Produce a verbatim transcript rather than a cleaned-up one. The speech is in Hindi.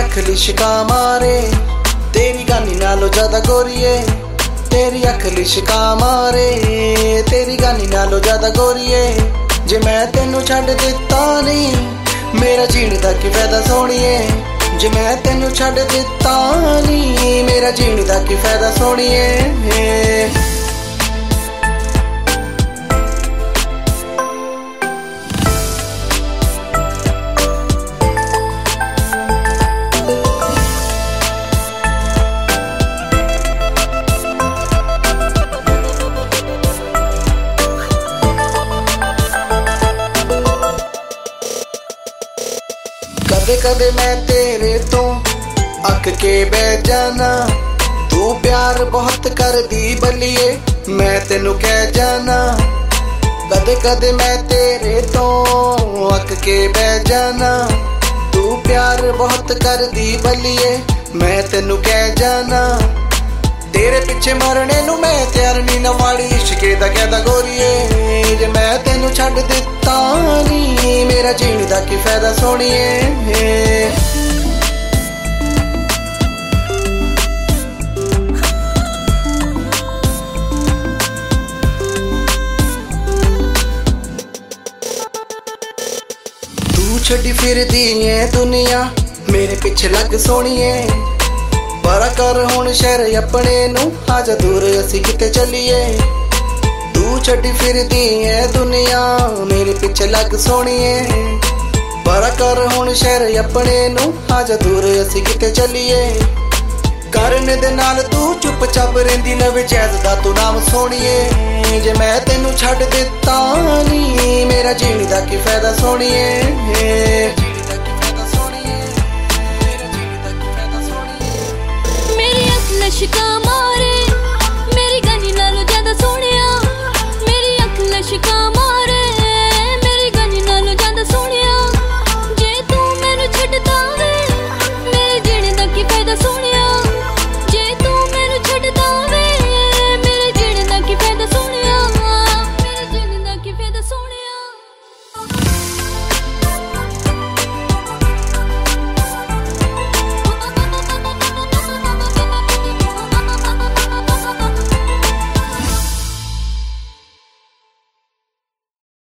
अख लिशका मारे तेरी गानी नालो ज्यादा गोरिए, तेरी अख लिशका मारे तेरी गानी नालो ज्यादा गोरिए। जे मैं तेनू छड्ड दिता नहीं मेरा जीण दा की फायदा सोहणीए, जे मैं तेनू छड्ड दिता नहीं मेरा जीण दा की फायदा सोहणीए। कदे कदे मैं तेरे तो अक के बह जाना, तू प्यार बहुत कर दी बलिए मैं तेनू कह जाना। कदे कदे मैं तेरे तो अक के बह जाना, तू प्यार बहुत कर दी बलिए मैं तेनू कह जाना। तेरे पिछे मरने नू मैं तैयार नी नवाली इश्के दा कहदा गोरिए। जे मैं तेनू छड्ड दिता नी मेरा जीण दा की फायदा सोहणीए। तू छड्डी फिरदी ऐ दुनिया मेरे पिछे लग सोहणीए, बड़ा कर हुण शहर अपने नू आजा दूर असी किते चलीए। तू छड्डी फिरदी ऐ दुनिया मेरे पिछे लग सोहणीए, बड़ा कर हुण शहर अपने नू आजा दूर असी किते चलीए। करने दे नाल तू चुपचाप रहिंदी लवे जैद दा तू नाम सोहणीए। जे मैं तेनू छड्ड दिता नी मेरा जीण दा की फायदा सोहणीए। लिशका मारे